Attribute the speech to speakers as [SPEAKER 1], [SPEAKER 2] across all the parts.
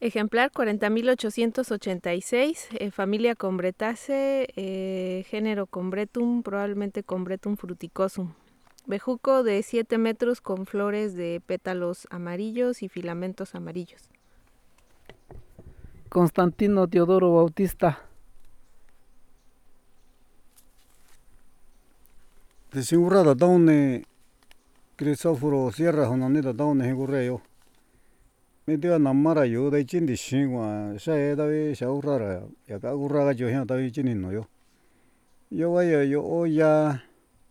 [SPEAKER 1] Ejemplar 40.886, familia Combretaceae, género Combretum, probablemente Combretum fruticosum. Bejuco de 7 metros con flores de pétalos amarillos y filamentos amarillos.
[SPEAKER 2] Constantino Teodoro Bautista.
[SPEAKER 3] Desigurrada taune Crisóforo Sierra honanita taune hingurreyo. Medio namara yo da chindi shingwa shae davi shaurara ya ka urraga yo hian davi chinin no yo. Yo vaya yo oya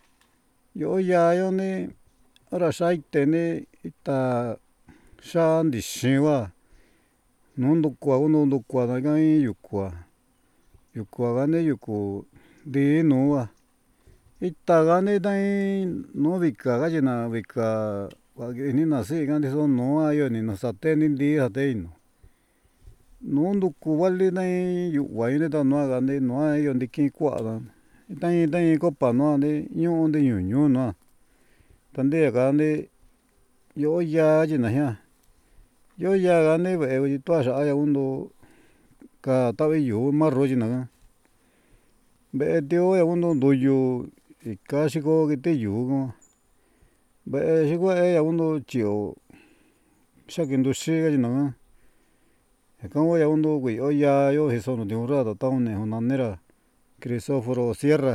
[SPEAKER 3] yo ni ara shaite ni ita shandi shingwa nundu kwa da gai yukwa gane yuku di nuwa ita gane dai no vika gallina vika ni nasi gane so no ayo ni no sateni ndi hateino nundu kuwali dai yuwa ine da no gane no ayo ndiki kwa da dai kopa no ane ñu ndi ñu no tande gane yo ya jina hian yo ya gane ve tua sha ya undo ka tavi yu marro jina ve tio ya undo nduyu ikashiko kite yu ve shiko ya undo chio shakindu shi jina kawa ya undo wi yo ya yo hiso no diurrada taune honanera Crisóforo Sierra.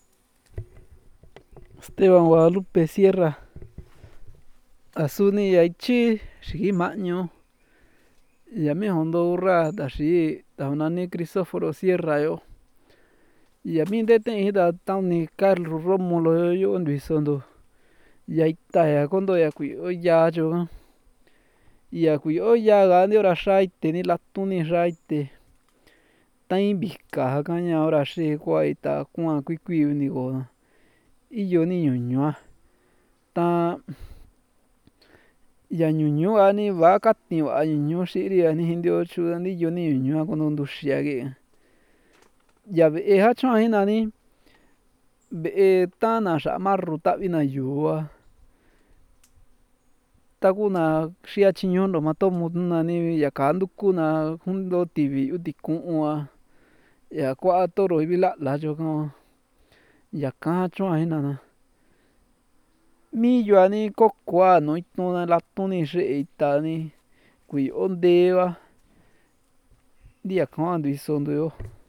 [SPEAKER 2] Esteban Guadalupe Sierra. Asuni yaichi shigi maño. Yami hondo urra dashi taunani Crisóforo Sierra yo. Yami dete ida tauni Carlos Rómulo yo nduisondo. Yaita ya kondo ya kui oya yo. Ya kui oya gane ora shaite ni latuni shaite. Tain bika kaña ora shi kwa ita kwa kui unigo. Iyo ni ñuñua. Ta ya ñuñua ni va kati va ñuñu shiri ani hindio chu ni yo ni ñuñua kono nduxia ge. Ya ve ha chua hina ni ve ta na sha marru tavi na yua. Takuna shia chiñondo matomu na ni ya kanduku na hundo tivi utiku'ua. Ya kwa toro ibila la yo ko. Ya ka chua hina na. Mi yua ni kokua no ituna latuni shi ita ni kui ondeva. Dia kwa nduisondo yo.